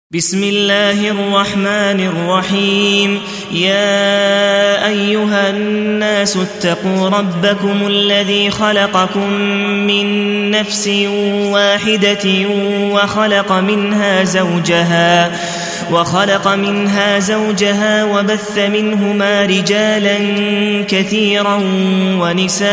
بسم الله الرحمن الرحيم. يا أيها الناس اتقوا ربكم الذي خلقكم من نفس واحدة وخلق منها زوجها وبث منهما رجالا كثيرا ونساء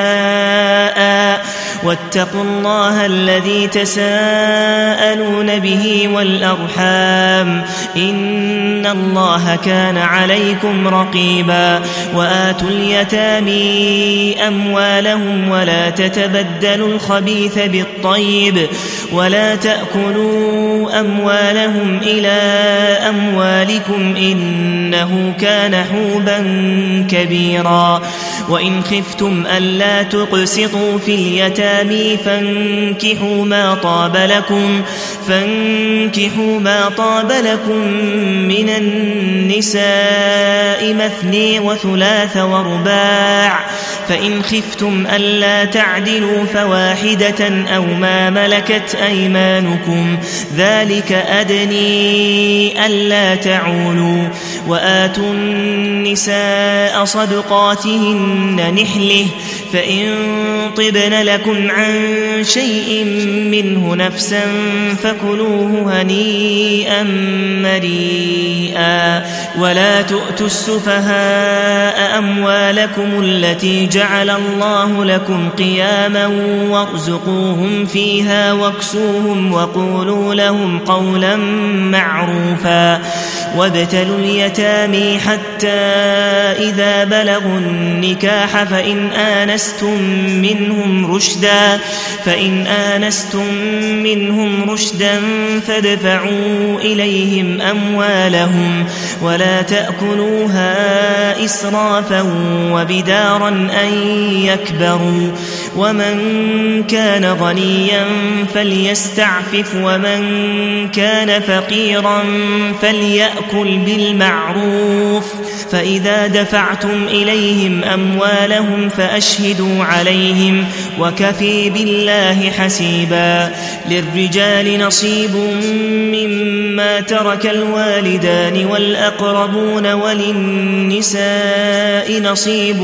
واتقوا الله الذي تساءلون به والأرحام إن الله كان عليكم رقيبا. وآتوا اليتامى أموالهم ولا تتبدلوا الخبيث بالطيب ولا تأكلوا أموالهم إلى أموالكم إنه كان حوبا كبيرا. وإن خفتم ألا تقسطوا في اليتامى فانكحوا ما طاب لكم من النساء مثني وثلاث ورباع، فإن خفتم ألا تعدلوا فواحدة أو ما ملكت أيمانكم ذلك أدني ألا تعولوا. وآتوا النساء صدقاتهن نحله فإن طبن لكم عن شيء منه نفسا فكلوه هنيئا مريئا. ولا تؤتوا السفهاء أموالكم التي جعل الله لكم قياما وارزقوهم فيها واكسوهم وقولوا لهم قولا معروفا. وابتلوا اليتامى حتى إذا بلغوا النكاح فإن آنستم منهم رشدا فادفعوا إليهم أموالهم ولا تأكلوها إسرافا وبدارا أن يكبروا. ومن كان غنيا فليستعفف ومن كان فقيرا فليأكل بالمعروف. فإذا دفعتم إليهم أموالهم فأشهدوا عليهم وكفى بالله حسيبا. للرجال نصيب مما ترك الوالدان والأقربون وللنساء نصيب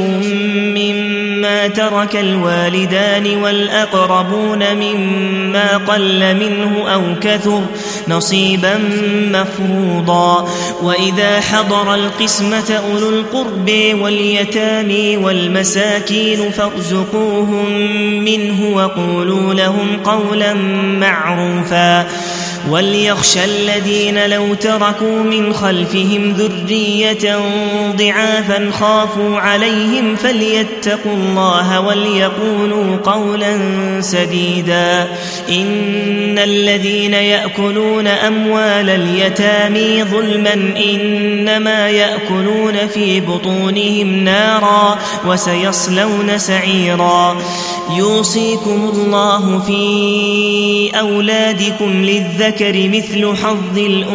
مما ترك الوالدان والأقربون مما قل منه أو كثر نصيبا مفروضا. وإذا حضر القسمة أولو القرب واليتامى والمساكين فارزقوهم منه وقولوا لهم قولا معروفا. وليخشى الذين لو تركوا من خلفهم ذرية ضعافا خافوا عليهم فليتقوا الله وليقولوا قولا سديدا. إن الذين يأكلون أموال اليتامى ظلما إنما يأكلون في بطونهم نارا وسيصلون سعيرا. يوصيكم الله في أولادكم للذكر مثل حظ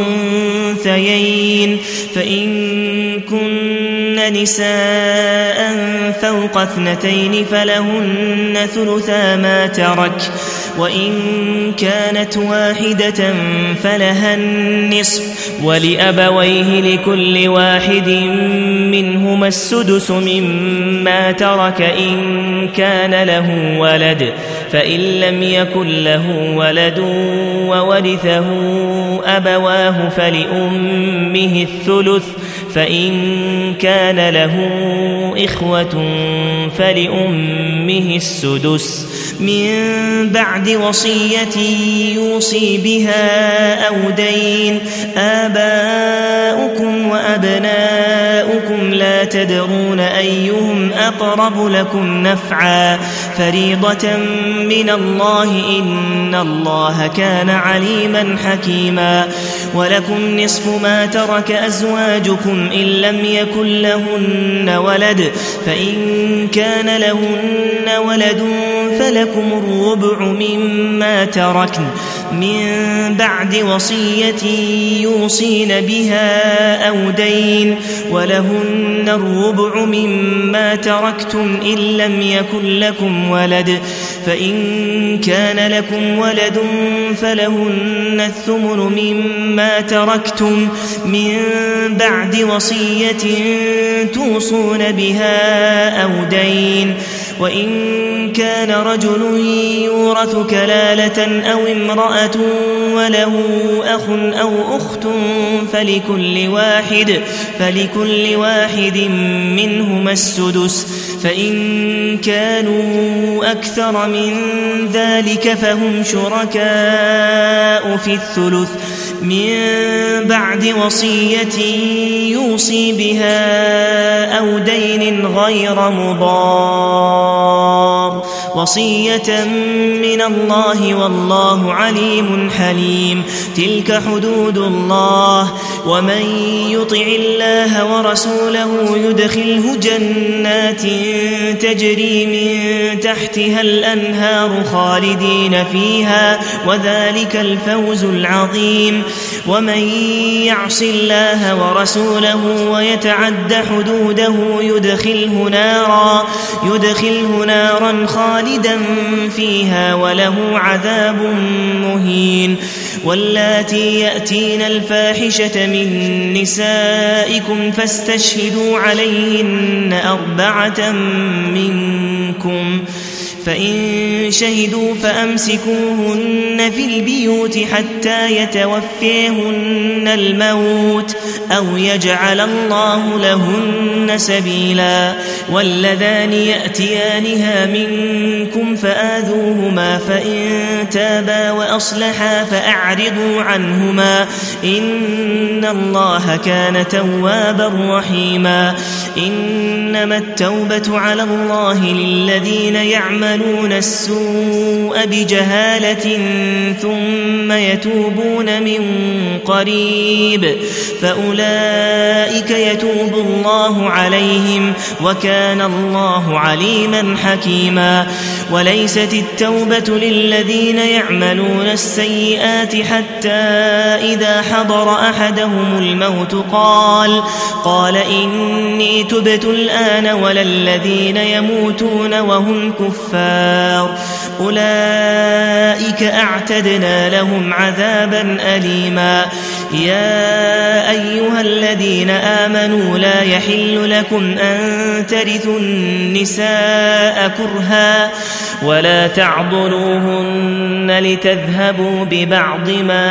الأنثيين فإن كن نساء فوق 2 فلهن ثلثا ما ترك وإن كانت واحدة فلها النصف ولأبويه لكل واحد منهما السدس مما ترك إن كان له ولد فإن لم يكن له ولد وورثه أبواه فلأمه الثلث فإن كان له إخوة فلأمه السدس من بعد وصية يوصي بها أو دين. آباؤكم وأبناؤكم لا تدرون أيهم أقرب لكم نفعا فريضة من الله إن الله كان عليما حكيما. ولكم نصف ما ترك أزواجكم إن لم يكن لهن ولد فإن كان لهن ولد فلكم الربع مما تركن من بعد وصية يوصين بها أو دين ولهن الربع مما تركتم إن لم يكن لكم ولد فإن كان لكم ولد فلهن الثمن مما تركتم من بعد وصية توصون بها أو دين وإن كان رجل يورث كلالة أو امرأة وله أخ أو أخت فلكل واحد منهما السدس فإن كانوا أكثر من ذلك فهم شركاء في الثلث من بعد وصية يوصي بها أو دين غير مضار وصية من الله والله عليم حليم تلك حدود الله ومن يطع الله ورسوله يدخله جنات تجري من تحتها الأنهار خالدين فيها وذلك الفوز العظيم ومن يعص الله ورسوله ويتعد حدوده يدخله نارا خالدا فيها وله عذاب مهين واللاتي يأتين الفاحشة من نسائكم فاستشهدوا عليهن 4 منكم فإن شهدوا فأمسكوهن في البيوت حتى يتوفيهن الموت أو يجعل الله لهن سبيلا واللذان يأتيانها منكم فآذوهما فإن تابا وأصلحا فأعرضوا عنهما إن الله كان توابا رحيما إنما التوبة على الله للذين يعملون السوء بجهالة ثم يتوبون من قريب فأولئك يتوب الله عليهم وكان الله عليما حكيما وليست التوبة للذين يعملون السيئات حتى إذا حضر أحدهم الموت قال إني تبت الآن ولا الذين يموتون وهم كفار أولئك أعتدنا لهم عذابا أليما يا أيها الذين آمنوا لا يحل لكم أن ترثوا النساء كرها ولا تعضلوهن لتذهبوا ببعض ما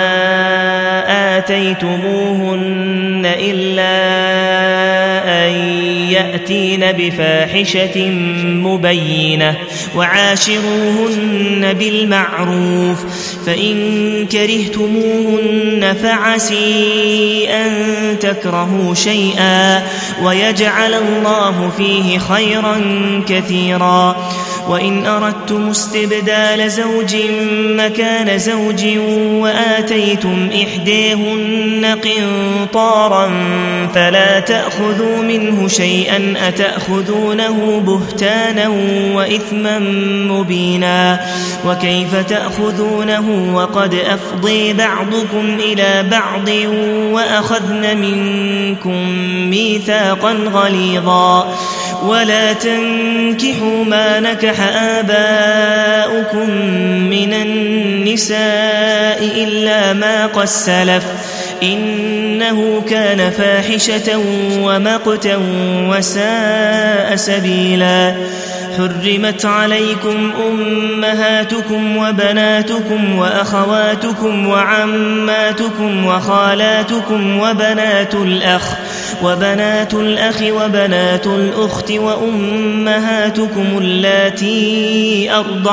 آتيتموهن إلا أن يأتين بفاحشة مبينة وعاشروهن بالمعروف فإن كرهتموهن فعسي أن تكرهوا شيئا ويجعل الله فيه خيرا كثيرا وإن أردتم استبدال زوج مكان زوج وآتيتم إحداهن قنطارا فلا تأخذوا منه شيئا أتأخذونه بهتانا وإثما مبينا وكيف تأخذونه وقد أفضي بعضكم إلى بعض وأخذن منكم ميثاقا غليظا ولا تنكحوا ما نكح آباؤكم من النساء إلا ما قد سلف إنه كان فاحشة ومقتا وساء سبيلا حرمت عليكم أمهاتكم وبناتكم وأخواتكم وعماتكم وخالاتكم وبنات الأخ وبنات الأخت وأمهاتكم اللاتي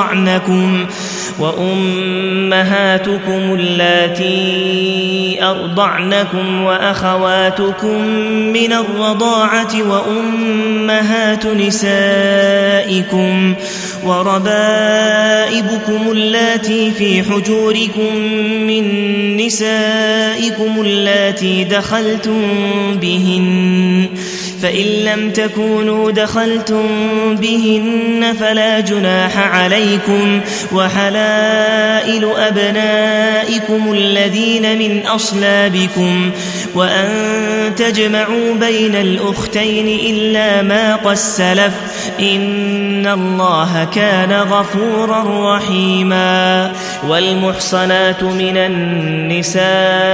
أرضعنكم وأخواتكم من الرضاعة وأمهات نسائكم وربائبكم اللاتي في حجوركم من نسائكم اللاتي دخلتم بهن فإن لم تكونوا دخلتم بهن فلا جناح عليكم وحلائل أبنائكم الذين من أصلابكم وأن تجمعوا بين الأختين إلا ما قد سلف إن الله كان غفورا رحيما والمحصنات من النساء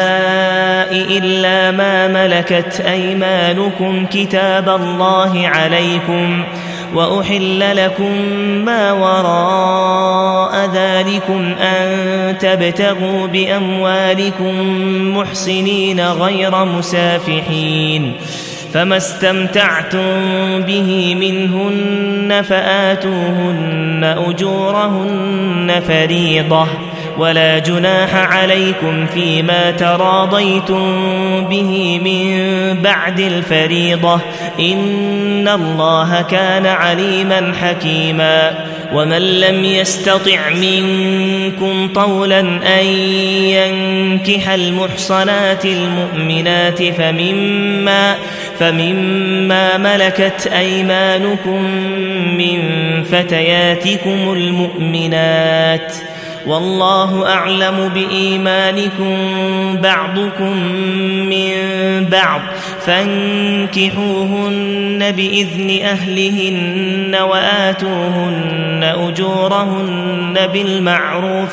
إلا ما ملكت أيمانكم كتاب الله عليكم وأحل لكم ما وراء ذلكم أن تبتغوا بأموالكم محسنين غير مسافحين فما استمتعتم به منهن فآتوهن أجورهن فريضة ولا جناح عليكم فيما تراضيتم به من بعد الفريضة إن الله كان عليما حكيما ومن لم يستطع منكم طولا أن ينكح المحصنات المؤمنات فمما ملكت أيمانكم من فتياتكم المؤمنات والله أعلم بإيمانكم بعضكم من بعض فانكحوهن بإذن أهلهن وآتوهن أجورهن بالمعروف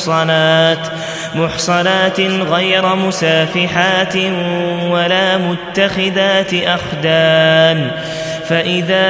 محصنات غير مسافحات ولا متخذات أخدان فإذا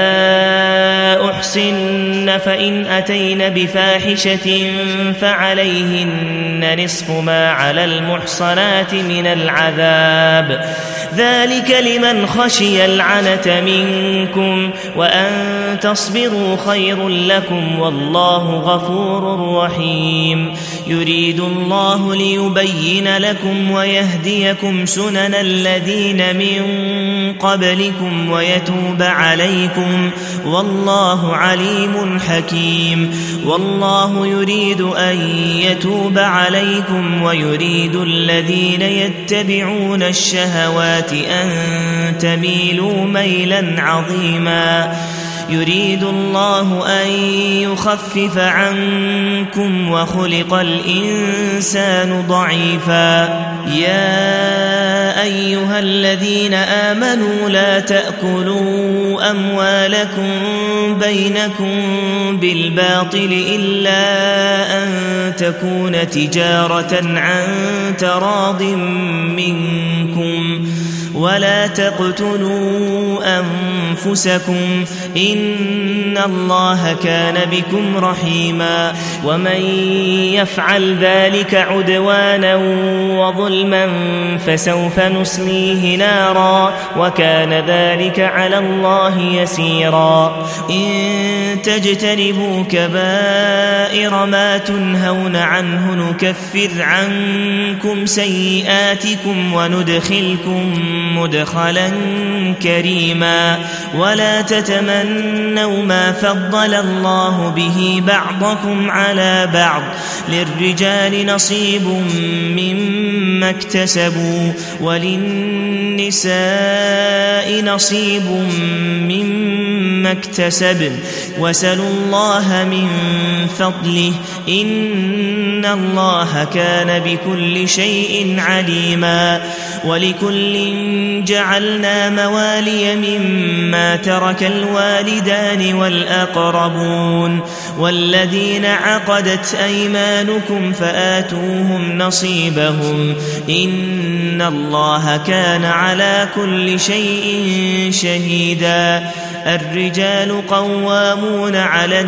أحصن فإن أتين بفاحشة فعليهن نصف ما على المحصنات من العذاب ذلك لمن خشي العنة منكم وأن تصبروا خير لكم والله غفور رحيم يريد الله ليبين لكم ويهديكم سنن الذين من قبلكم ويتوب عليكم والله عليم حكيم والله يريد أن يتوب عليكم ويريد الذين يتبعون الشهوات أن تميلوا ميلا عظيما يريد الله أن يخفف عنكم وخلق الإنسان ضعيفا يا أيها الذين آمنوا لا تأكلوا أموالكم بينكم بالباطل إلا أن تكون تجارة عن تراض منكم ولا تقتلوا أنفسكم إن الله كان بكم رحيما ومن يفعل ذلك عدوانا وظلما فسوف نصليه نارا وكان ذلك على الله يسيرا إن تجتنبوا كبائر ما تنهون عنه نكفر عنكم سيئاتكم وندخلكم مدخلا كريما ولا تتمنوا ما فضل الله به بعضكم على بعض للرجال نصيب مما اكتسبوا وللنساء نصيب مما اكتسبن وسلوا الله من فضله إن الله كان بكل شيء عليما ولكل جعلنا موالي مما ترك الوالدان والأقربون والذين عقدت أيمانكم فآتوهم نصيبهم إن الله كان على كل شيء شهيدا الرجال قوامون على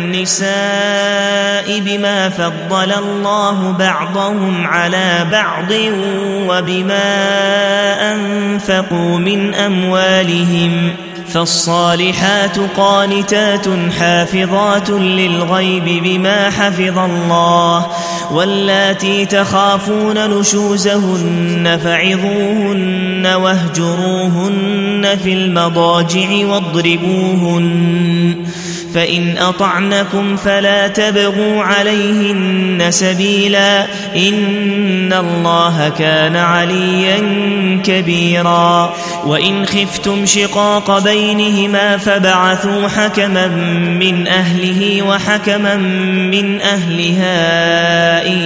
النساء بما فضل الله بعضهم على بعض وبما أنفقوا من أموالهم فالصالحات قانتات حافظات للغيب بما حفظ الله واللاتي تخافون نشوزهن فعظوهن واهجروهن في المضاجع فإن أطعنكم فلا تبغوا عليهن سبيلا إن الله كان عليا كبيرا وإن خفتم شقاق بينهما فبعثوا حكما من أهله وحكما من أهلها إن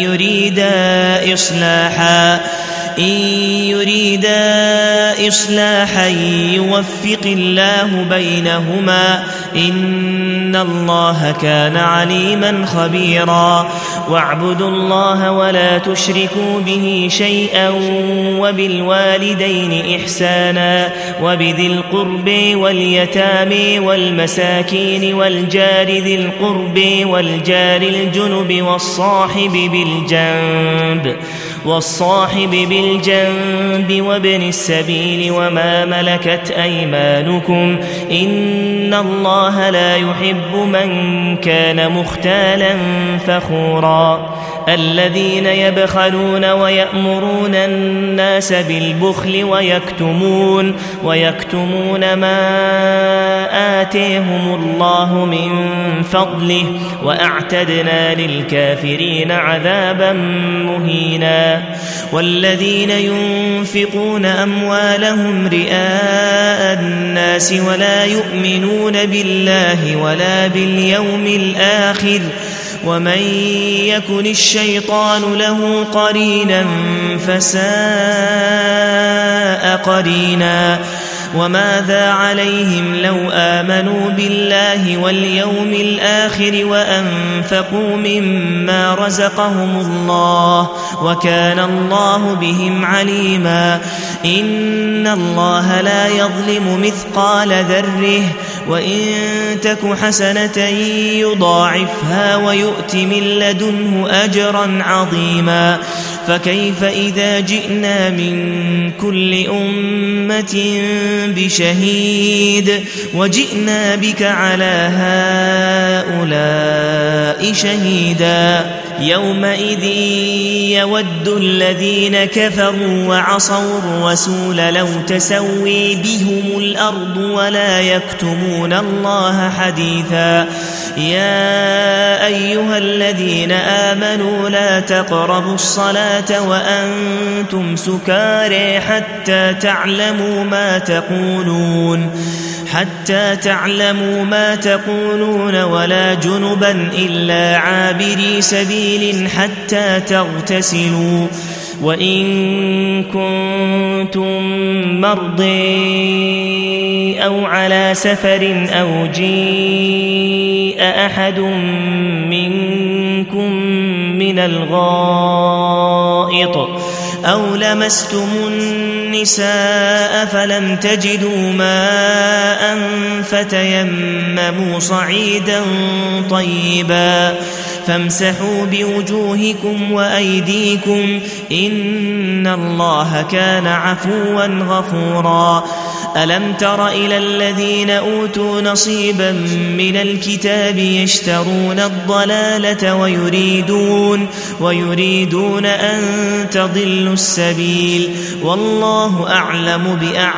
يريدا إصلاحا يوفق الله بينهما إن الله كان عليما خبيرا واعبدوا الله ولا تشركوا به شيئا وبالوالدين إحسانا وبذي القرب واليتامى والمساكين والجار ذي القرب والجار الجنب والصاحب بالجنب وابن السبيل وما ملكت أيمانكم إن الله لا يحب من كان مختالا فخورا الذين يبخلون ويأمرون الناس بالبخل ويكتمون ما آتيهم الله من فضله وأعتدنا للكافرين عذابا مهينا والذين ينفقون أموالهم رئاء الناس ولا يؤمنون بالله ولا باليوم الآخر ومن يكن الشيطان له قرينا فساء قرينا وماذا عليهم لو آمنوا بالله واليوم الآخر وأنفقوا مما رزقهم الله وكان الله بهم عليما إن الله لا يظلم مثقال ذره وإن تك حسنة يضاعفها ويؤت من لدنه أجرا عظيما فكيف إذا جئنا من كل أمة بشهيد وجئنا بك على هؤلاء شهيدا يومئذ يود الذين كفروا وعصوا الرسول لو تسوي بهم الأرض ولا يكتمون الله حديثا يا أيها الذين آمنوا لا تقربوا الصلاة وأنتم سكارى حتى تعلموا ما تقولون ولا جنبا إلا عابري سبيل حتى تغتسلوا وإن كنتم مرضى أو على سفر أو جيء أحد منكم من الغائط أو لمستم النساء فلم تجدوا ماء فتيمموا صعيدا طيبا فامسحوا بوجوهكم وأيديكم إن الله كان عفوا غفورا ألم تر إلى الذين أوتوا نصيبا من الكتاب يشترون الضلالة ويريدون أن تضلوا السبيل والله أعلم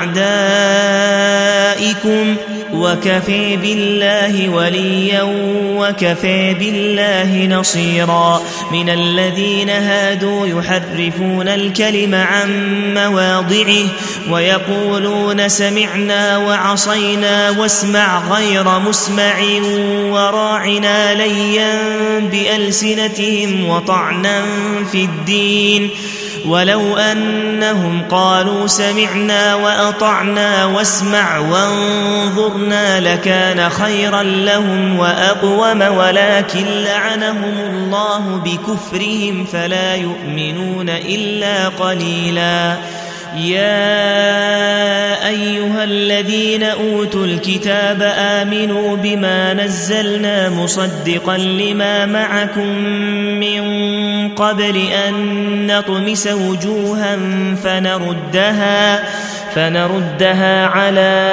بأعدائكم وكفى بالله وليا وكفى بالله نصيرا من الذين هادوا يحرفون الكلم عن مواضعه ويقولون سمعنا وعصينا واسمع غير مسمع وراعنا ليا بألسنتهم وطعنا في الدين ولو أنهم قالوا سمعنا وأطعنا واسمع وانظرنا لكان خيرا لهم وأقوم ولكن لعنهم الله بكفرهم فلا يؤمنون إلا قليلا يا أيها الذين أوتوا الكتاب آمنوا بما نزلنا مصدقا لما معكم من قبل أن نطمس وجوها فنردها على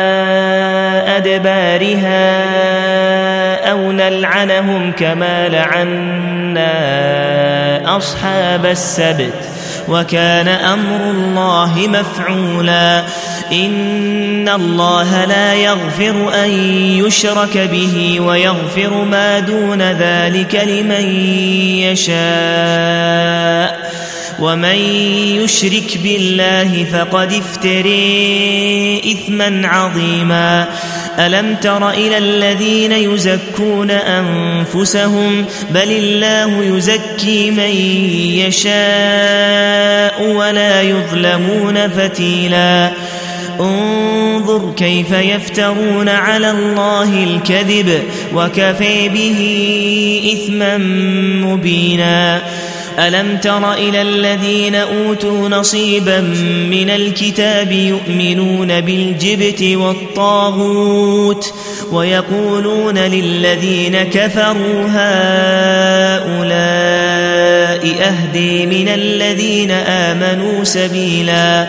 أدبارها أو نلعنهم كما لعنا أصحاب السبت وكان أمر الله مفعولا إن الله لا يغفر أن يشرك به ويغفر ما دون ذلك لمن يشاء ومن يشرك بالله فقد افترى إثما عظيما ألم تر إلى الذين يزكون أنفسهم بل الله يزكي من يشاء ولا يظلمون فتيلا انظر كيف يفترون على الله الكذب وكفى به إثما مبينا ألم تر إلى الذين أوتوا نصيبا من الكتاب يؤمنون بالجبت والطاغوت ويقولون للذين كفروا هؤلاء أهدي من الذين آمنوا سبيلا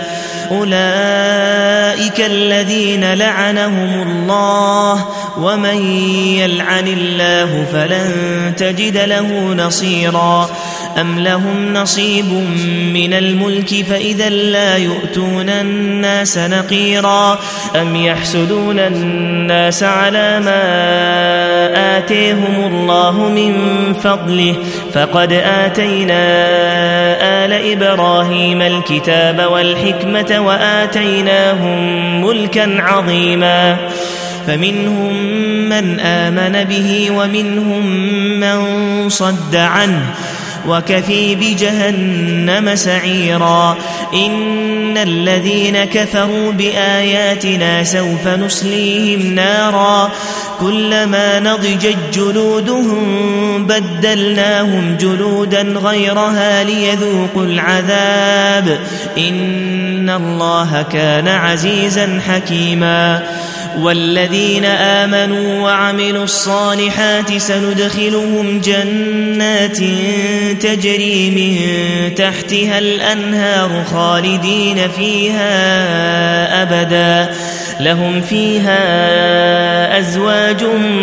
أولئك الذين لعنهم الله ومن يلعن الله فلن تجد له نصيرا أم لهم نصيب من الملك فإذا لا يؤتون الناس نقيرا أم يحسدون الناس على ما آتيهم الله من فضله فقد آتينا آل إبراهيم الكتاب والحكمة وآتيناهم ملكا عظيما فمنهم من آمن به ومنهم من صد عنه وكفى بجهنم سعيرا إن الذين كفروا بآياتنا سوف نصليهم نارا كلما نضجت جلودهم بدلناهم جلودا غيرها ليذوقوا العذاب إن الله كان عزيزا حكيما والذين آمنوا وعملوا الصالحات سندخلهم جنات تجري من تحتها الأنهار خالدين فيها أبدا لهم فيها أزواج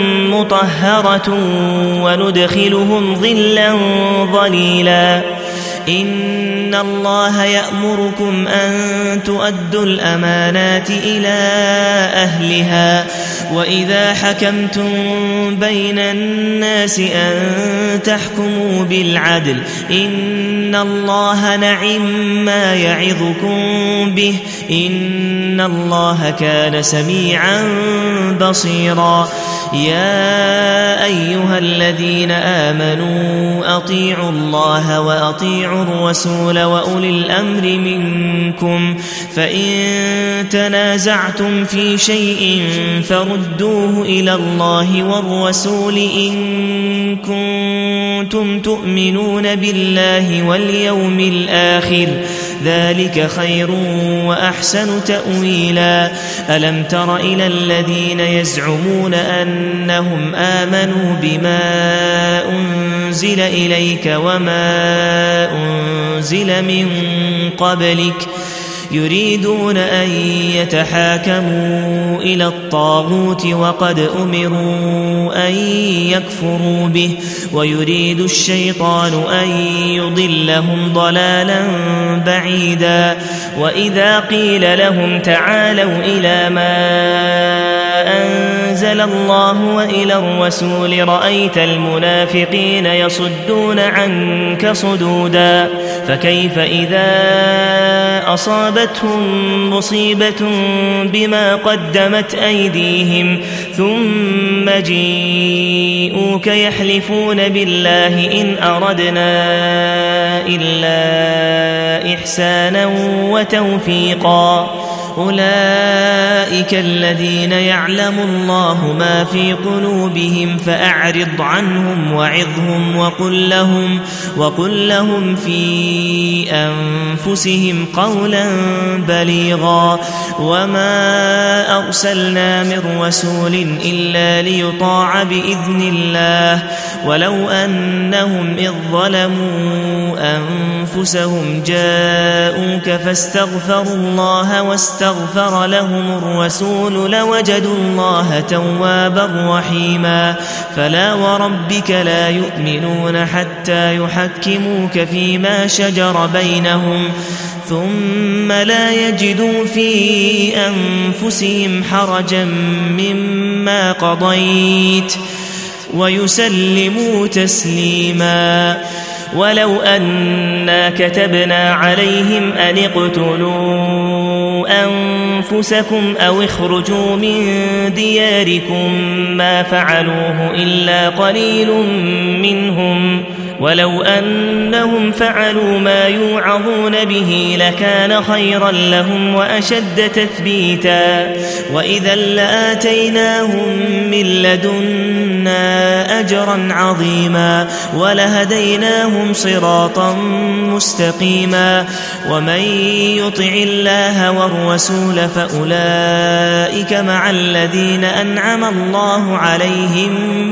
مطهرة وندخلهم ظلا ظليلا إن الله يأمركم أن تؤدوا الأمانات إلى أهلها وإذا حكمتم بين الناس أن تحكموا بالعدل إن الله نعم يعظكم به إن الله كان سميعا بصيرا يا أيها الذين آمنوا أطيعوا الله وأطيعوا الرسول وأولي الأمر منكم فإن تنازعتم في شيء فردوه إلى الله والرسول إن كنتم تؤمنون بالله واليوم الآخر ذلك خير وأحسن تأويلا ألم تر إلى الذين يزعمون أنهم آمنوا بما أنزل إليك وما أنزل من قبلك يريدون أن يتحاكموا إلى الطاغوت وقد أمروا أن يكفروا به ويريد الشيطان أن يضلهم ضلالا بعيدا وإذا قيل لهم تعالوا إلى ما أنزل الله وإلى الرسول رأيت المنافقين يصدون عنك صدودا فكيف إذا أصابتهم مصيبة بما قدمت أيديهم ثم جيءوك يحلفون بالله إن أردنا إلا إحسانا وتوفيقا أولئك الذين يعلم الله ما في قلوبهم فأعرض عنهم وعظهم وقل لهم في أنفسهم قولا بليغا وما أرسلنا من رسول إلا ليطاع بإذن الله ولو أنهم إذ ظلموا أنفسهم جاءوك فاستغفروا الله واستغفروا واستغفر لهم الرسول لوجدوا الله توابا رحيما فلا وربك لا يؤمنون حتى يحكموك فيما شجر بينهم ثم لا يجدوا في أنفسهم حرجا مما قضيت ويسلموا تسليما ولو أنا كتبنا عليهم أن اقتلوا أنفسكم أو اخرجوا من دياركم ما فعلوه إلا قليل منهم ولو أنهم فعلوا ما يوعظون به لكان خيرا لهم وأشد تثبيتا وإذا لآتيناهم من لدنا أجرا عظيما ولهديناهم صراطا مستقيما ومن يطع الله والرسول فأولئك مع الذين أنعم الله عليهم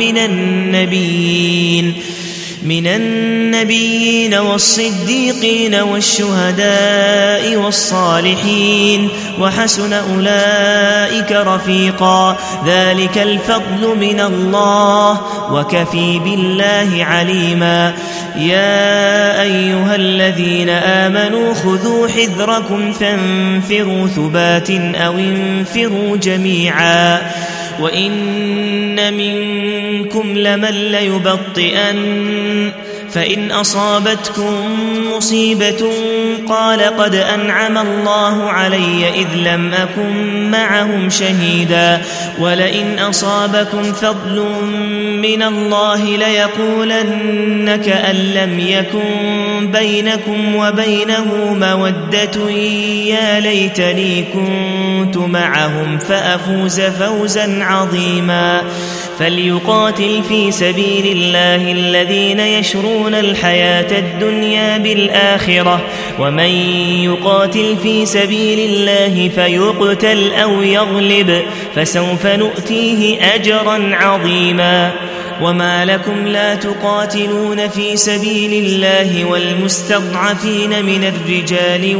من النبيين والصديقين والشهداء والصالحين وحسن أولئك رفيقا ذلك الفضل من الله وكفي بالله عليما يا أيها الذين آمنوا خذوا حذركم فانفروا ثبات أو انفروا جميعا وإن منكم لمن ليبطئن فإن أصابتكم مصيبة قال قد أنعم الله علي إذ لم أكن معهم شهيدا ولئن أصابكم فضل من الله ليقولن كأن لم يكن بينكم وبينه مودة يا ليتني كنت معهم فأفوز فوزا عظيما فليقاتل في سبيل الله الذين يشرون الحياة الدنيا بالآخرة ومن يقاتل في سبيل الله فيقتل أو يغلب فسوف نؤتيه أجرا عظيما وما لكم لا تقاتلون في سبيل الله والمستضعفين من الرجال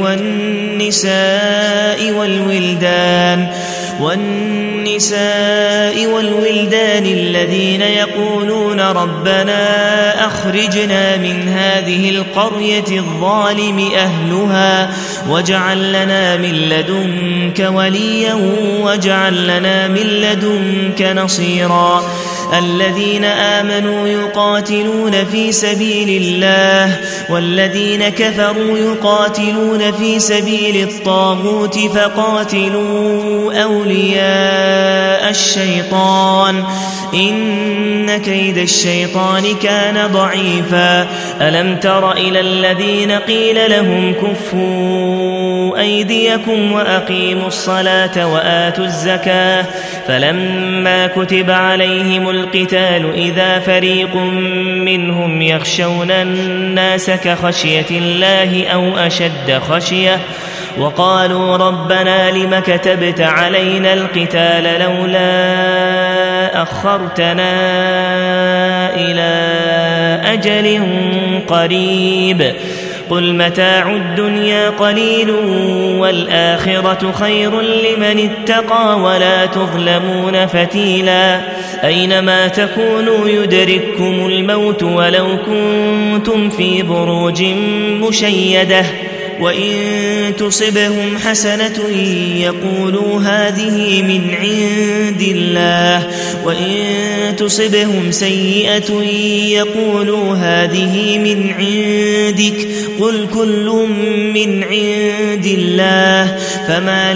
والنساء والولدان الذين يقولون ربنا أخرجنا من هذه القرية الظالم أهلها واجعل لنا من لدنك وليا واجعل لنا من لدنك نصيرا الذين آمنوا يقاتلون في سبيل الله والذين كفروا يقاتلون في سبيل الطاغوت فقاتلوا أولياء الشيطان إن كيد الشيطان كان ضعيفا ألم تر إلى الذين قيل لهم كفوا أيديكم وأقيموا الصلاة وآتوا الزكاة فلما كتب عليهم القتال إذا فريق منهم يخشون الناس كخشية الله أو أشد خشية وقالوا ربنا لم كتبت علينا القتال لولا أخرتنا إلى أجل قريب قل متاع الدنيا قليل والآخرة خير لمن اتقى ولا تظلمون فتيلا أينما تكونوا يدرككم الموت ولو كنتم في بروج مشيدة وإن تصبهم حسنة يقولوا هذه من عند الله وإن تصبهم سيئة يقولوا هذه من عندك قل كل من عند الله فما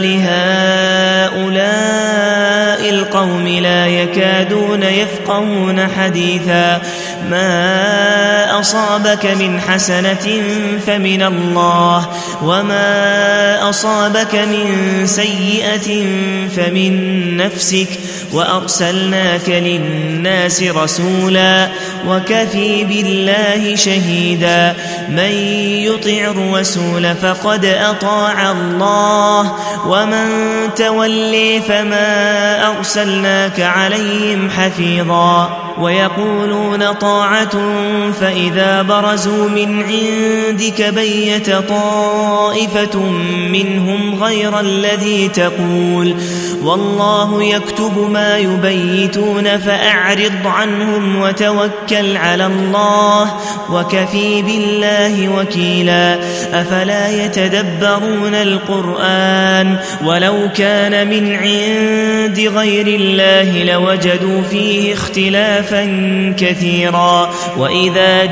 لهؤلاء القوم لا يكادون يفقهون حديثا ما أصابك من حسنة فمن الله وما أصابك من سيئة فمن نفسك وأرسلناك للناس رسولا وكفي بالله شهيدا من يطع الرسول فقد أطاع الله ومن تولي فما أرسلناك عليهم حفيظا ويقولون طاعة فإذا برزوا من عندك بيت طائفة منهم غير الذي تقول والله يكتب ما يبيتون فأعرض عنهم وتوكل على الله وكفي بالله وكيلا أفلا يتدبرون القرآن ولو كان من عند غير الله لوجدوا فيه اختلافا كثيرا وإذا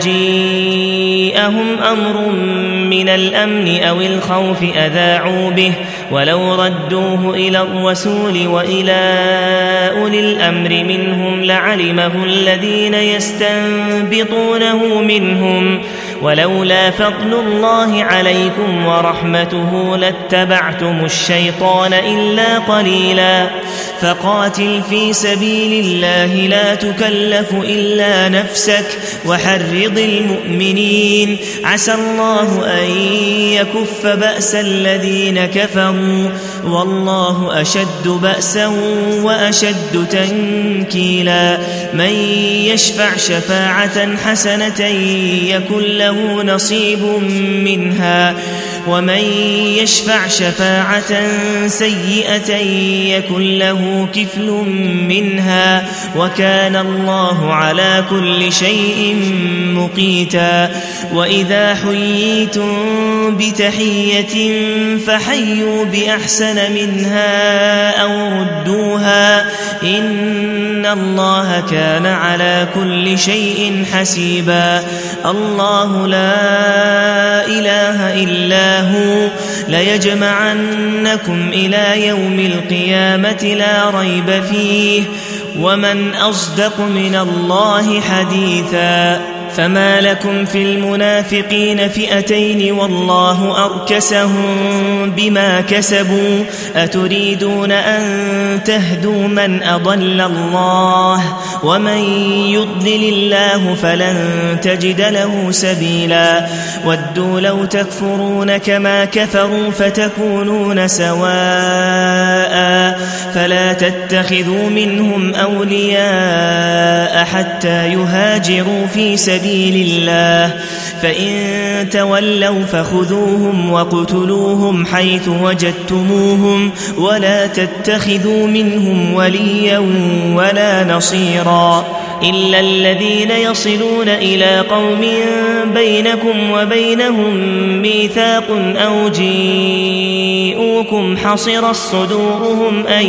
جيءهم أمر من الأمن أو الخوف أذاعوا به ولو ردوه إلى الرسول وإلى أولي الأمر منهم لعلمه الذين يستنبطونه منهم ولولا فضل الله عليكم ورحمته لاتبعتم الشيطان إلا قليلا فقاتل في سبيل الله لا تكلف إلا نفسك وحرض المؤمنين عسى الله أن يكف بأس الذين كفروا والله أشد بأسا وأشد تنكيلا من يشفع شفاعة حسنة يكن له نصيب منها ومن يشفع شفاعة سيئة يكن له كفل منها وكان الله على كل شيء مقيتا وإذا حييتم بتحية فحيوا بأحسن منها أو ردوها إن الله كان على كل شيء حسيبا الله لا إله إلا هو ليجمعنكم إلى يوم القيامة لا ريب فيه ومن أصدق من الله حديثا فما لكم في المنافقين فئتين والله أركسهم بما كسبوا أتريدون أن تهدوا من أضل الله ومن يضلل الله فلن تجد له سبيلا ودوا لو تكفرون كما كفروا فتكونون سواء فلا تتخذوا منهم أولياء حتى يهاجروا في سبيل الله فإن تولوا فخذوهم وقتلوهم حيث وجدتموهم ولا تتخذوا منهم وليا ولا نصيرا إلا الذين يصلون إلى قوم بينكم وبينهم ميثاق أو جيءوكم حصرت صدورهم أن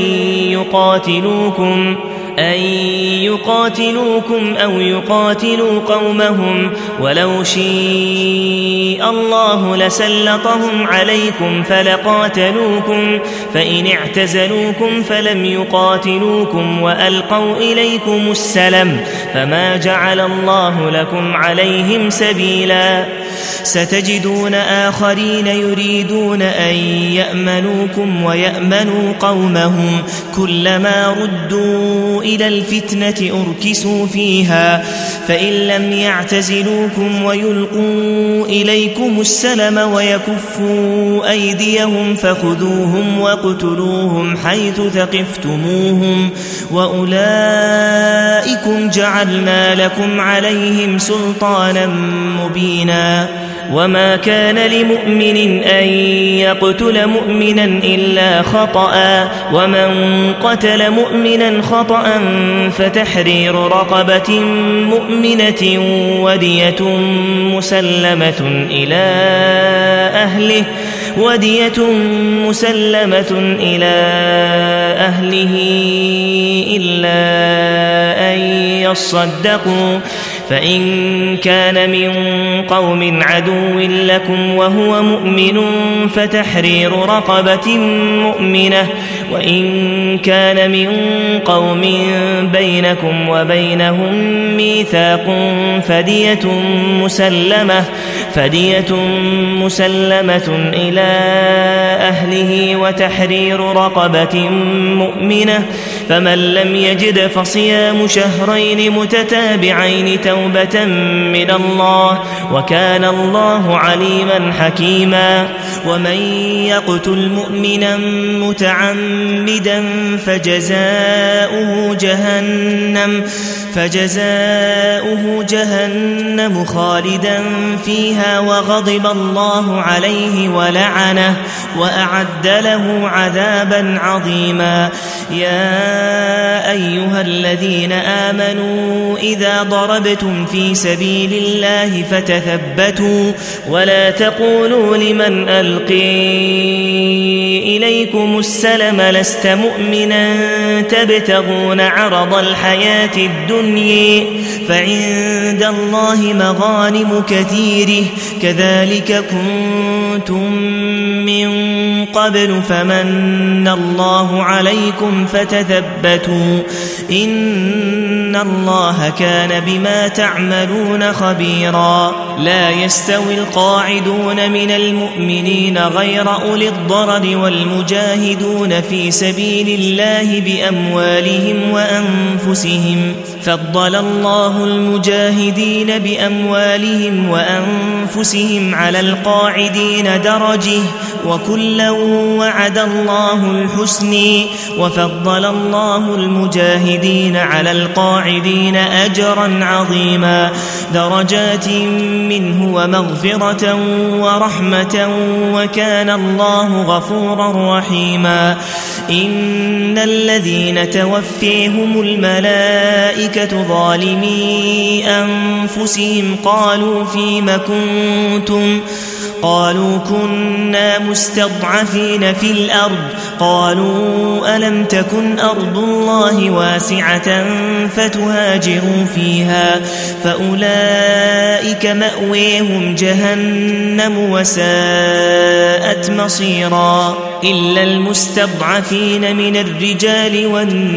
يقاتلوكم أو يقاتلوا قومهم ولو شاء الله لسلطهم عليكم فلقاتلوكم فإن اعتزلوكم فلم يقاتلوكم وألقوا إليكم السلم فما جعل الله لكم عليهم سبيلا ستجدون آخرين يريدون أن يأمنوكم ويأمنوا قومهم كلما ردوا إلى الفتنة أركسوا فيها فإن لم يعتزلوكم ويلقوا إليكم السلم ويكفوا أيديهم فخذوهم وقتلوهم حيث ثقفتموهم وأولئكم جعلنا لكم عليهم سلطانا مبينا وما كان لمؤمن أن يقتل مؤمنا إلا خطأ ومن قتل مؤمنا خطأ فتحرير رقبة مؤمنة ودية مسلمة إلى أهله إلا أن يصدقوا فإن كان من قوم عدو لكم وهو مؤمن فتحرير رقبة مؤمنة وإن كان من قوم بينكم وبينهم ميثاق فدية مسلمة إلى أهله وتحرير رقبة مؤمنة فمن لم يجد فصيام شهرين متتابعين توبة من الله وكان الله عليما حكيما ومن يقتل مؤمنا متعمدا فجزاؤه جهنم خالدا فيها وغضب الله عليه ولعنه وأعد له عذابا عظيما. يا أيها الذين آمنوا إذا ضربتم في سبيل الله فتثبتوا ولا تقولوا لمن ألقي إليكم السلم لست مؤمنا تبتغون عرض الحياة الدنيا فعند الله مغانم كثيره كذلك كنتم من قبل فمن الله عليكم فتثبتوا إن الله كان بما تعملون خبيرا. لا يستوي القاعدون من المؤمنين غير أولي الضرر والمجاهدون في سبيل الله بأموالهم وأنفسهم فضل الله المجاهدين بأموالهم وأنفسهم على القاعدين درجة وكلا وعد الله الحسن وفضل الله المجاهدين على القاعدين أجرا عظيما درجات منه ومغفرة ورحمة وكان الله غفورا رحيما. إن الذين توفيهم الملائكة ظالمي أنفسهم قالوا فيم كنتم قالوا كنا مستضعفين في الأرض قالوا ألم تكن أرض الله واسعة فتهاجروا فيها فأولئك مأويهم جهنم وساءت مصيرا. إلا المستضعفين من الرجال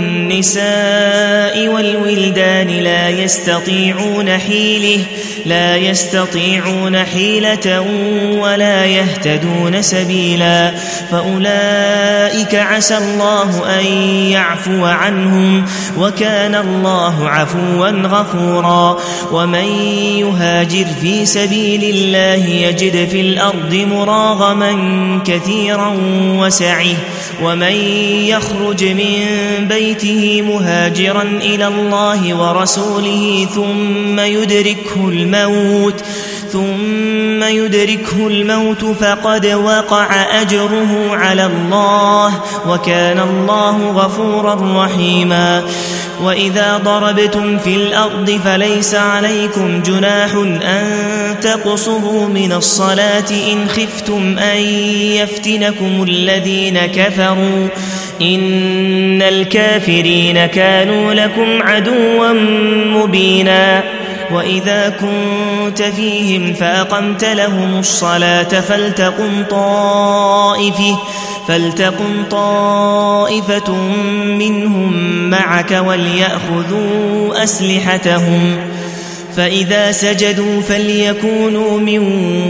والنساء والولدان لا يستطيعون حيلة ولا يهتدون سبيلا فأولئك عسى الله أن يعفو عنهم وكان الله عفوا غفورا. ومن يهاجر في سبيل الله يجد في الأرض مراغما كثيرا وسعه ومن يخرج من بيته مهاجرا إلى الله ورسوله ثم يدركه الموت فقد وقع أجره على الله وكان الله غفورا رحيما. وإذا ضربتم في الأرض فليس عليكم جناح أن تقصروا من الصلاة إن خفتم أن يفتنكم الذين كفروا إن الكافرين كانوا لكم عدوا مبينا. وإذا كنت فيهم فأقمت لهم الصلاة فلتقم طائفة منهم معك وليأخذوا أسلحتهم فإذا سجدوا فليكونوا من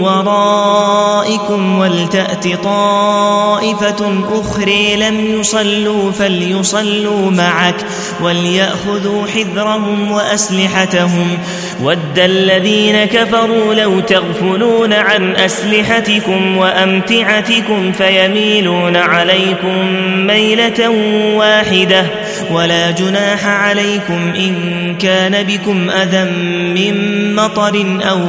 ورائكم ولتأت طائفة أخرى لم يصلوا فليصلوا معك وليأخذوا حذرهم وأسلحتهم ود الذين كفروا لو تغفلون عن أسلحتكم وأمتعتكم فيميلون عليكم ميلة واحدة ولا جناح عليكم إن كان بكم أذى من مطر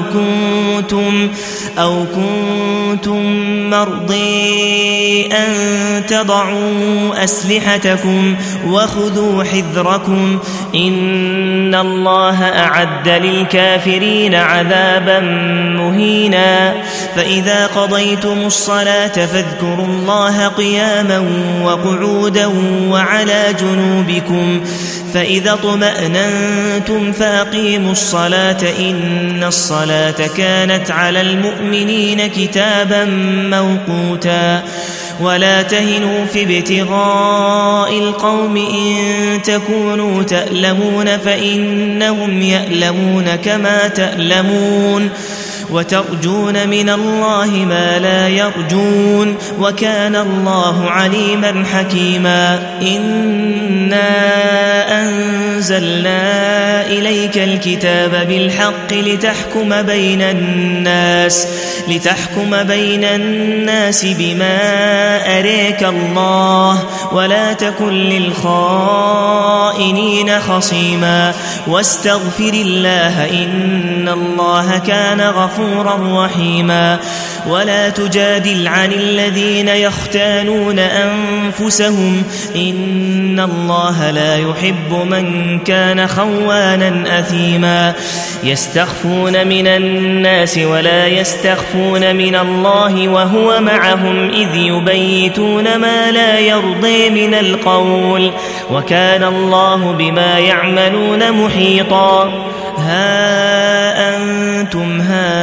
أو كنتم مرضي أن تضعوا أسلحتكم وخذوا حذركم إن الله أعد للكافرين عذابا مهينا. فإذا قضيتم الصلاة فاذكروا الله قياما وقعودا وعلى جنوبكم فإذا اطمأننتم فأقيموا الصلاة إن الصلاة كانت على المؤمنين كتابا موقوتا. ولا تهنوا في ابتغاء القوم إن تكونوا تألمون فإنهم يألمون كما تألمون وترجون من الله ما لا يرجون وكان الله عليما حكيما إنا أنزلنا إليك الكتاب بالحق لتحكم بين الناس بما أريك الله ولا تكن للخائنين خصيما واستغفر الله إن الله كان غفورا رحيما ولا تجادل عن الذين يختانون أنفسهم إن الله لا يحب من كان خوانا أثيما يستخفون من الناس ولا يستخفون من الله وهو معهم إذ يبيتون ما لا يرضي من القول وكان الله بما يعملون محيطا ها أنتم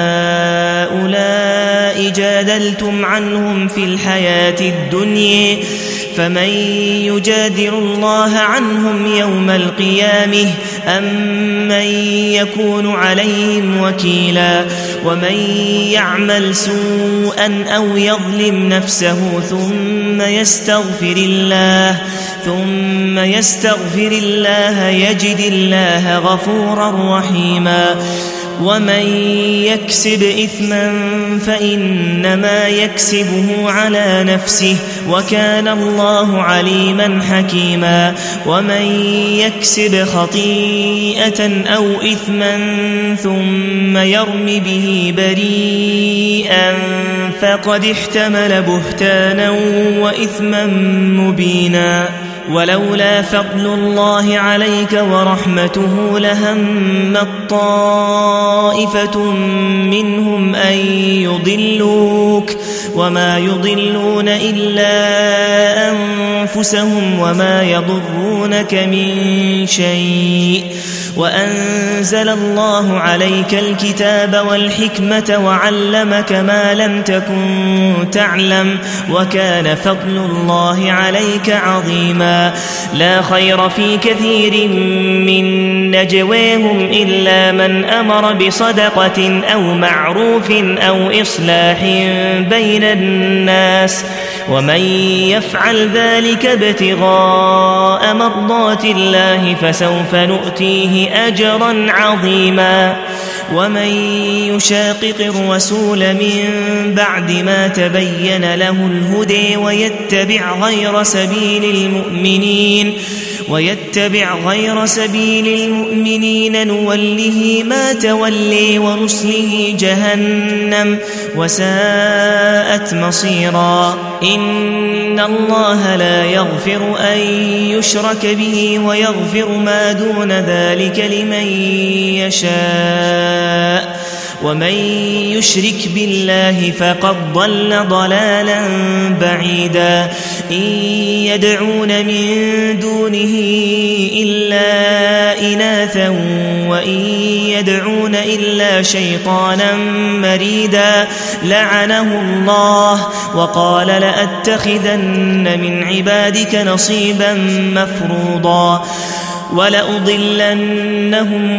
هؤلاء جادلتم عنهم في الحياة الدنيا فمن يجادل الله عنهم يوم القيامة أم من يكون عليهم وكيلا ومن يعمل سوءا أو يظلم نفسه ثم يستغفر الله يجد الله غفورا رحيما ومن يكسب إثما فإنما يكسبه على نفسه وكان الله عليما حكيما ومن يكسب خطيئة أو إثما ثم يرم به بريئا فقد احتمل بهتانا وإثما مبينا ولولا فضل الله عليك ورحمته لهمت طائفة منهم أن يضلوك وما يضلون إلا أنفسهم وما يضرونك من شيء وأنزل الله عليك الكتاب والحكمة وعلمك ما لم تكن تعلم وكان فضل الله عليك عظيما لا خير في كثير من نجواهم إلا من أمر بصدقة أو معروف أو إصلاح بين الناس ومن يفعل ذلك ابتغاء مرضات الله فسوف نؤتيه أجرا عظيما ومن يشاقق الرسول من بعد ما تبين له الهدى ويتبع غير سبيل المؤمنين نوله ما تولي ونصله جهنم وساءت مصيرا إن الله لا يغفر أن يشرك به ويغفر ما دون ذلك لمن يشاء ومن يشرك بالله فقد ضل ضلالا بعيدا إن يدعون من دونه إلا إناثا وإن يدعون إلا شيطانا مريدا لعنه الله وقال لأتخذن من عبادك نصيبا مفروضا ولأضلنهم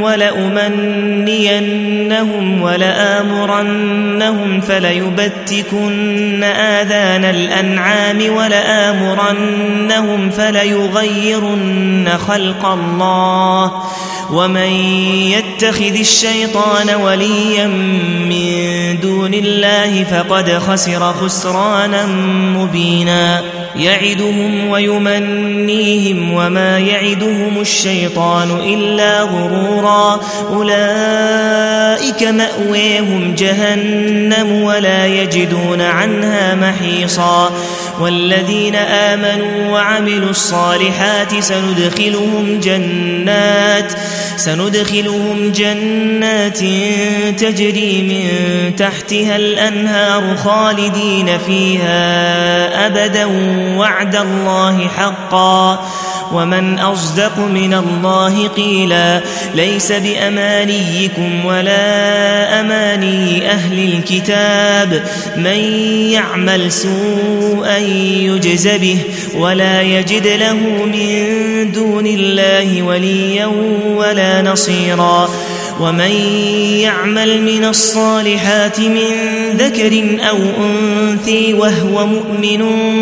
ولأمنينهم ولآمرنهم فليبتكن آذان الأنعام ولآمرنهم فليغيرن خلق الله ومن يتخذ الشيطان وليا من دون الله فقد خسر خسرانا مبينا يعدهم ويمنيهم وما يعدهم الشيطان إلا غرورا أولئك مأويهم جهنم ولا يجدون عنها محيصا والذين آمنوا وعملوا الصالحات سندخلهم جنات تجري من تحتها الأنهار خالدين فيها أبدا وعد الله حقا ومن أصدق من الله قيلا ليس بأمانيكم ولا أماني أهل الكتاب من يعمل سوءا يجز به ولا يجد له من دون الله وليا ولا نصيرا ومن يعمل من الصالحات من ذكر أو أنثى وهو مؤمن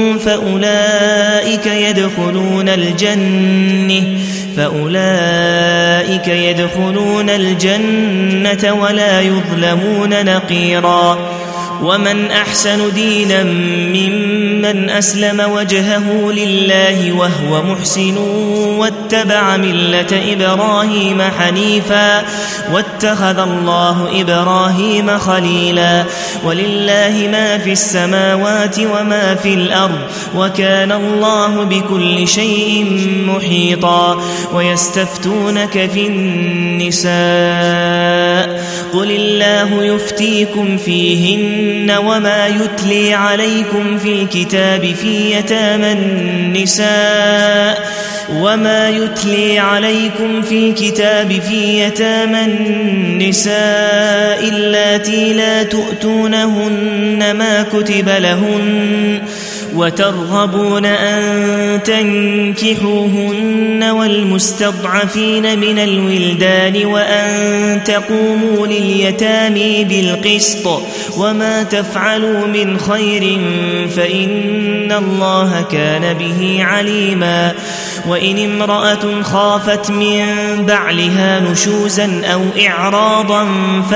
فأولئك يدخلون الجنة ولا يظلمون نقيرا. ومن أحسن دينا ممن أسلم وجهه لله وهو محسن واتبع ملة إبراهيم حنيفا واتخذ الله إبراهيم خليلا. ولله ما في السماوات وما في الأرض وكان الله بكل شيء محيطا. ويستفتونك في النساء قل الله يفتيكم فيهن وما يتلي عليكم في الكتاب في يتامى النساء اللاتي لا تؤتونهن ما كتب لهن وترغبون أن تنكحوهن والمستضعفين من الولدان وأن تقوموا لليتامى بالقسط وما تفعلوا من خير فإن الله كان به عليما. وإن امرأة خافت من بعلها نشوزا أو إعراضا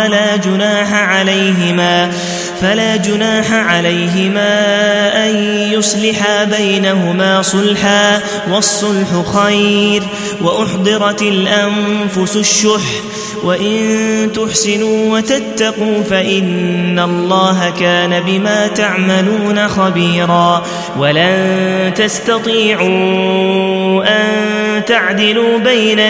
فلا جناح عليهما أن يصلحا بينهما صلحا والصلح خير. وأحضرت الأنفس الشح وإن تحسنوا وتتقوا فإن الله كان بما تعملون خبيرا. ولن تستطيعوا أن تعدلوا بين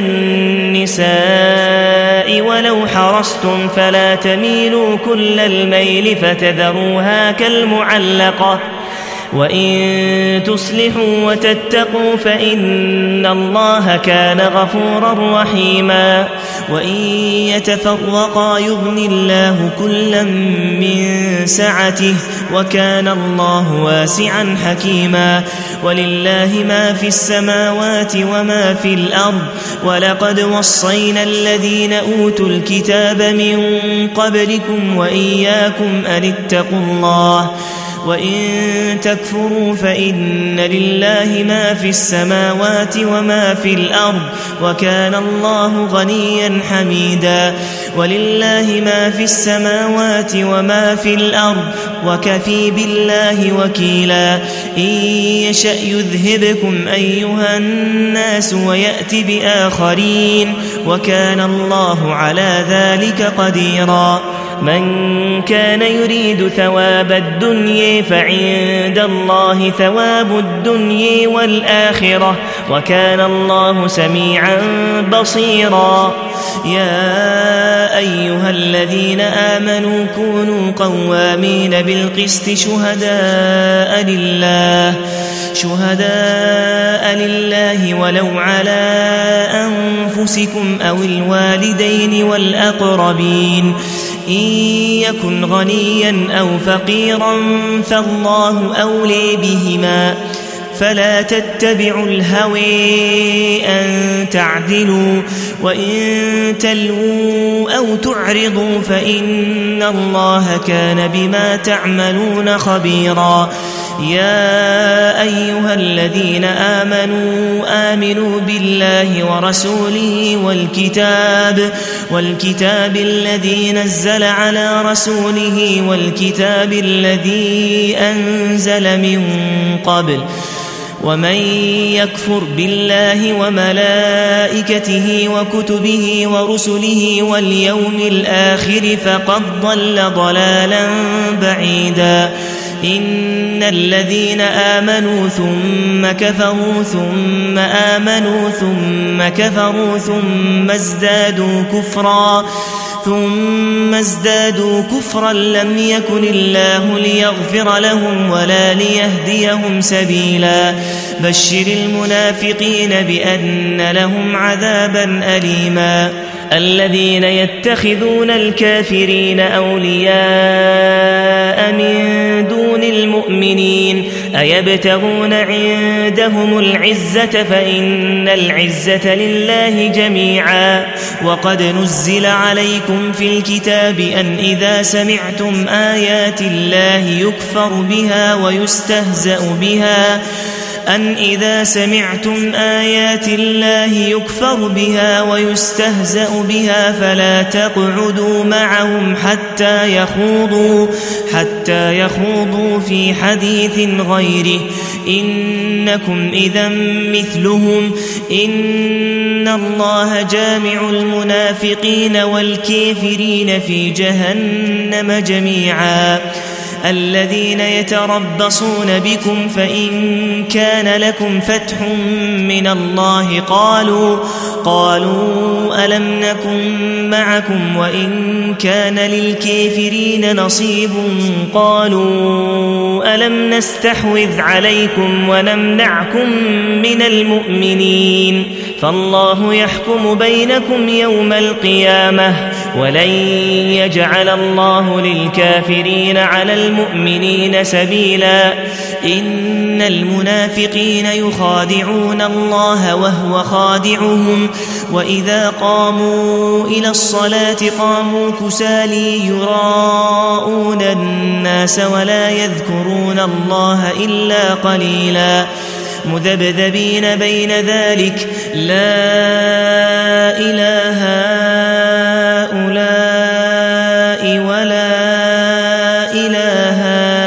النساء ولو حرصتم فلا تميلوا كل الميل فتذروها كالمعلقة. وإن تصلحوا وتتقوا فإن الله كان غفورا رحيما. وإن يتفرقا يغني الله كلا من سعته وكان الله واسعا حكيما. ولله ما في السماوات وما في الأرض ولقد وصينا الذين أوتوا الكتاب من قبلكم وإياكم أن اتقوا الله وإن تكفروا فإن لله ما في السماوات وما في الأرض وكان الله غنيا حميدا. ولله ما في السماوات وما في الأرض وكفى بالله وكيلا. إن يشأ يذهبكم أيها الناس ويأت بآخرين وكان الله على ذلك قديرا. من كان يريد ثواب الدنيا فعند الله ثواب الدنيا والآخرة وكان الله سميعا بصيرا. يا أيها الذين آمنوا كونوا قوامين بالقسط شهداء لله ولو على أنفسكم أو الوالدين والأقربين إن يكن غنيا أو فقيرا فالله أولي بهما فلا تتبعوا الهوى أن تعدلوا وإن تلووا أو تعرضوا فإن الله كان بما تعملون خبيرا. يا أيها الذين آمنوا بالله ورسوله والكتاب الذي نزل على رسوله والكتاب الذي أنزل من قبل ومن يكفر بالله وملائكته وكتبه ورسله واليوم الآخر فقد ضل ضلالا بعيدا. إن الذين آمنوا ثم كفروا ثم آمنوا ثم كفروا ثم ازدادوا كفرا لم يكن الله ليغفر لهم ولا ليهديهم سبيلا. بشر المنافقين بأن لهم عذابا أليما. الذين يتخذون الكافرين أولياء من دون المؤمنين أيبتغون عندهم العزة فإن العزة لله جميعا وقد نزل عليكم في الكتاب أن إذا سمعتم آيات الله يكفر بها ويستهزأ بها فلا تقعدوا معهم حتى يخوضوا في حديث غيره إنكم إذا مثلهم إن الله جامع المنافقين والكافرين في جهنم جميعا الذين يتربصون بكم فإن كان لكم فتح من الله قالوا ألم نكن معكم وإن كان للكافرين نصيب قالوا ألم نستحوذ عليكم ونمنعكم من المؤمنين فالله يحكم بينكم يوم القيامة ولن يجعل الله للكافرين على المؤمنين سبيلا إن المنافقين يخادعون الله وهو خادعهم وإذا قاموا إلى الصلاة قاموا كسالى يراءون الناس ولا يذكرون الله إلا قليلا مذبذبين بين ذلك لا إله هؤلاء ولا إله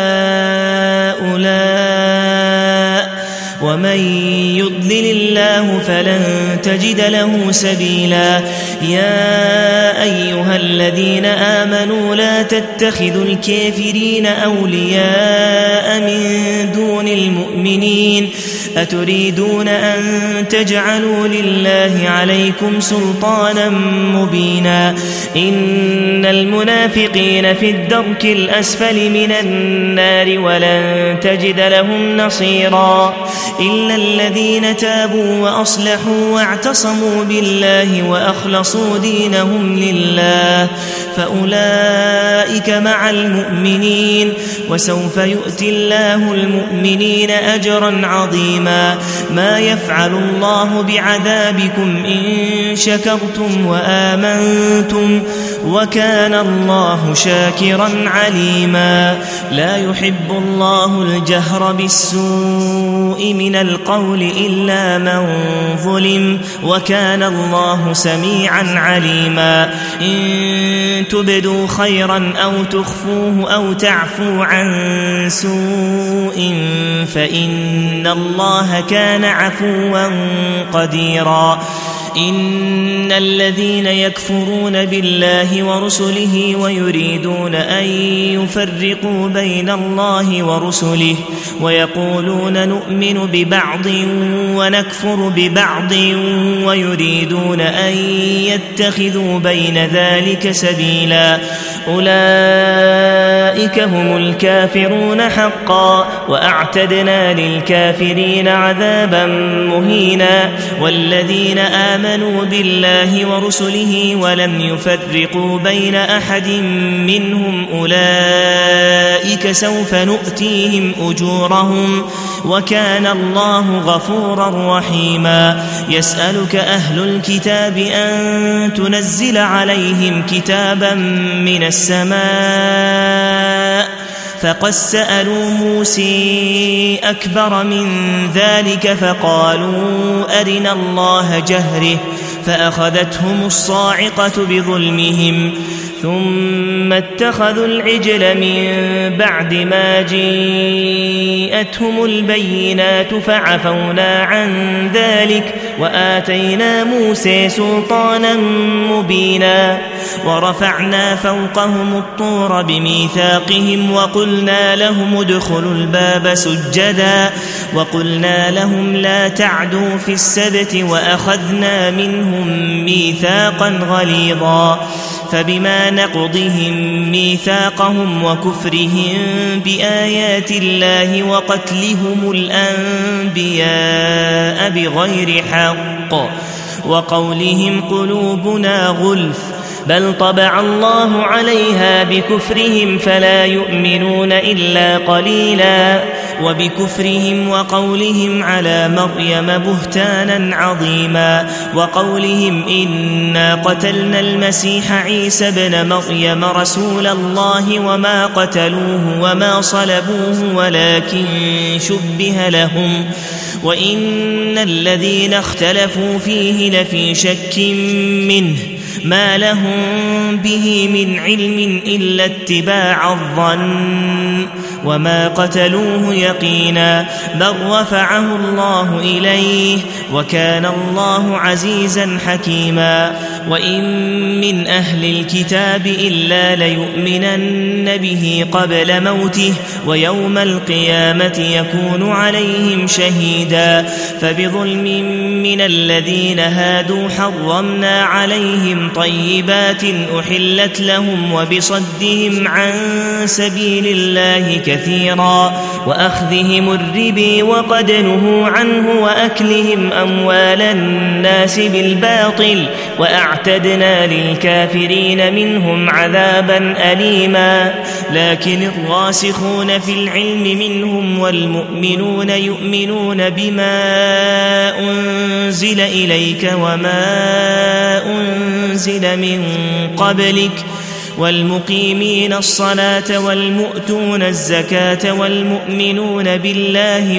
هؤلاء ومن يضلل الله فلن تجد له سبيلا يا أيها الذين آمنوا لا تتخذوا الكافرين أولياء من دون المؤمنين أتريدون أن تجعلوا لله عليكم سلطانا مبينا إن المنافقين في الدرك الأسفل من النار ولن تجد لهم نصيرا إلا الذين تابوا وأصلحوا واعتصموا بالله وأخلصوا دينهم لله فأولئك مع المؤمنين وسوف يؤتي الله المؤمنين أجرا عظيما ما يفعل الله بعذابكم إن شكرتم وآمنتم وكان الله شاكرا عليما لا يحب الله الجهر بالسوء من القول إلا من ظلم وكان الله سميعا عليما إن تبدوا خيرا أو تخفوه أو تعفو عن سوء فإن الله كان عفوا قديرا إن الذين يكفرون بالله ورسله ويريدون أن يفرقوا بين الله ورسله ويقولون نؤمن ببعض ونكفر ببعض ويريدون أن يتخذوا بين ذلك سبيلا أولئك هم الكافرون حقا وأعتدنا للكافرين عذابا مهينا والذين آمنوا بالله ورسله ولم يفرقوا بين أحد منهم أولئك سوف نؤتيهم أجورهم وكان الله غفورا رحيما يسألك أهل الكتاب أن تنزل عليهم كتابا من السماء فقد سألوا موسى أكبر من ذلك فقالوا أرنا الله جهره فأخذتهم الصاعقة بظلمهم ثم اتخذوا العجل من بعد ما جاءتهم البينات فعفونا عن ذلك وآتينا موسى سلطانا مبينا ورفعنا فوقهم الطور بميثاقهم وقلنا لهم ادخلوا الباب سجدا وقلنا لهم لا تعدوا في السبت وأخذنا منهم ميثاقا غليظا فبما نقضهم ميثاقهم وكفرهم بآيات الله وقتلهم الأنبياء بغير حق وقولهم قلوبنا غلف بل طبع الله عليها بكفرهم فلا يؤمنون إلا قليلا وبكفرهم وقولهم على مريم بهتانا عظيما وقولهم إنا قتلنا المسيح عيسى ابن مريم رسول الله وما قتلوه وما صلبوه ولكن شبه لهم وإن الذين اختلفوا فيه لفي شك منه ما لهم به من علم إلا اتباع الظن وما قتلوه يقينا بل رفعه الله إليه وكان الله عزيزا حكيما وإن من أهل الكتاب إلا ليؤمنن به قبل موته ويوم القيامة يكون عليهم شهيدا فبظلم من الذين هادوا حرمنا عليهم طيبات أحلت لهم وبصدهم عن سبيل الله كثيرا وأخذهم الربا وقد نهوا عنه وأكلهم أموال الناس بالباطل وأعتدنا للكافرين منهم عذابا أليما لكن الراسخون في العلم منهم والمؤمنون يؤمنون بما أنزل إليك وما أنزل من قبلك والمقيمين الصلاة والمؤتون الزكاة والمؤمنون بالله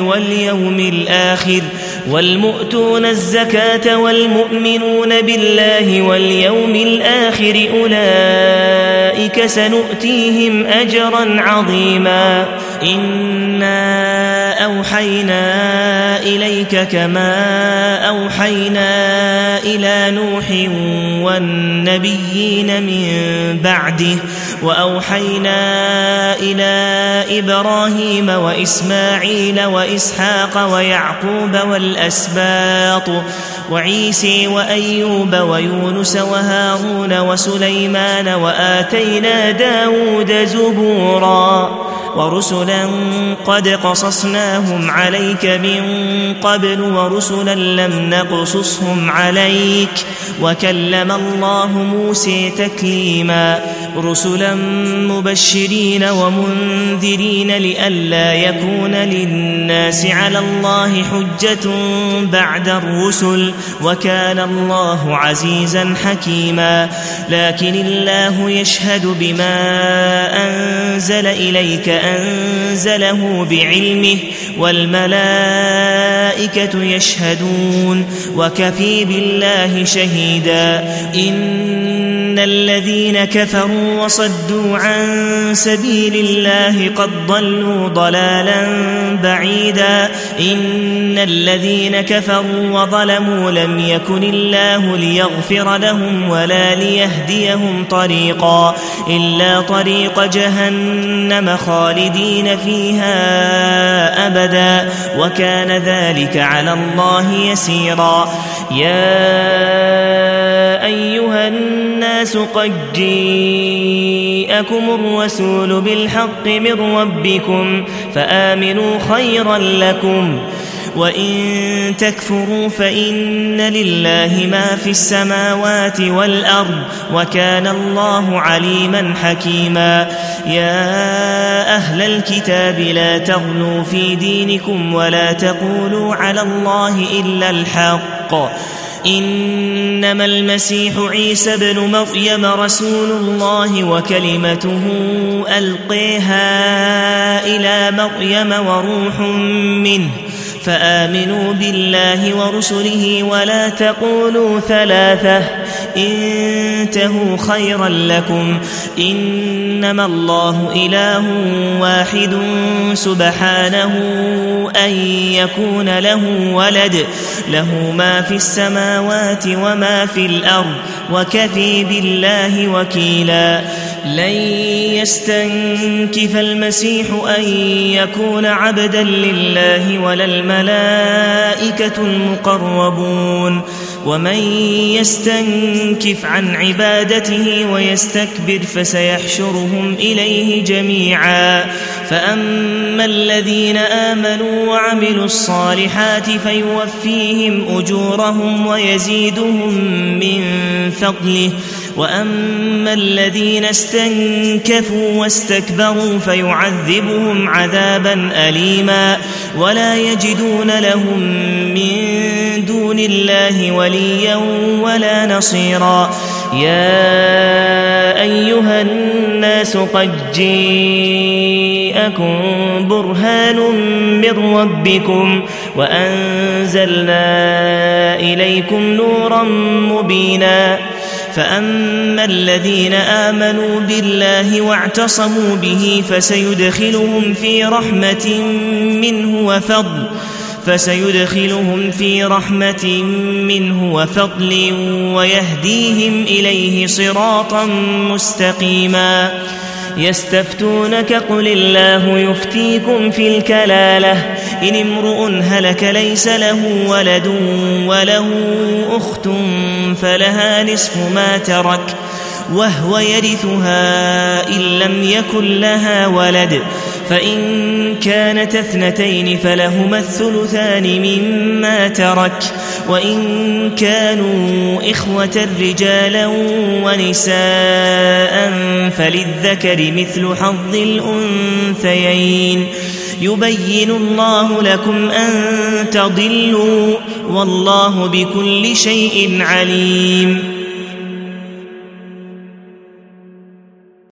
واليوم الآخر أولئك سنؤتيهم أجرا عظيما إنا أوحينا إليك كما أوحينا إلى نوح والنبيين من بعده وأوحينا إلى إبراهيم وإسماعيل وإسحاق ويعقوب والأسباط وعيسى وأيوب ويونس وهارون وسليمان وآتينا داود زبورا ورسلا قد قصصناهم عليك من قبل ورسلا لم نقصصهم عليك وكلم الله موسى تكليما رسلا مبشرين ومنذرين لئلا يكون للناس على الله حجة بعد الرسل وكان الله عزيزا حكيما لكن الله يشهد بما أنزل إليك أنزله بعلمه والملائكة يشهدون وكفى بالله شهيدا إن الذين كفروا وصدوا عن سبيل الله قد ضلوا ضلالا بعيدا إن الذين كفروا وظلموا لم يكن الله ليغفر لهم ولا ليهديهم طريقا إلا طريق جهنم خالدين فيها أبدا وكان ذلك على الله يسيرا يا أيها الناس قد جاءكم الرسول بالحق من ربكم فآمنوا خيرا لكم وإن تكفروا فإن لله ما في السماوات والأرض وكان الله عليما حكيما يا أهل الكتاب لا تغلوا في دينكم ولا تقولوا على الله إلا الحق إنما المسيح عيسى ابن مريم رسول الله وكلمته ألقيها إلى مريم وروح منه فآمنوا بالله ورسله ولا تقولوا ثلاثة انتهوا خيرا لكم إنما الله إله واحد سبحانه أن يكون له ولد له ما في السماوات وما في الأرض وكفى بالله وكيلا لن يستنكف المسيح أن يكون عبدا لله ولا الملائكة المقربون ومن يستنكف عن عبادته ويستكبر فسيحشرهم إليه جميعا فأما الذين آمنوا وعملوا الصالحات فيوفيهم أجورهم ويزيدهم من فضله وأما الذين استنكفوا واستكبروا فيعذبهم عذابا أليما ولا يجدون لهم من دون الله وليا ولا نصيرا. يا أيها الناس قد جاءكم برهان من ربكم وأنزلنا إليكم نورا مبينا. فأما الذين آمنوا بالله واعتصموا به فسيدخلهم في رحمة منه وفضل ويهديهم إليه صراطا مستقيما. يستفتونك قل الله يفتيكم في الكلالة إن امرؤ هلك ليس له ولد وله أخت فلها نصف ما ترك وهو يرثها إن لم يكن لها ولد فإن كانت اثنتين فلهما الثلثان مما ترك وإن كانوا إخوة رجالا ونساء فللذكر مثل حظ الأنثيين. يبين الله لكم أن تضلوا والله بكل شيء عليم.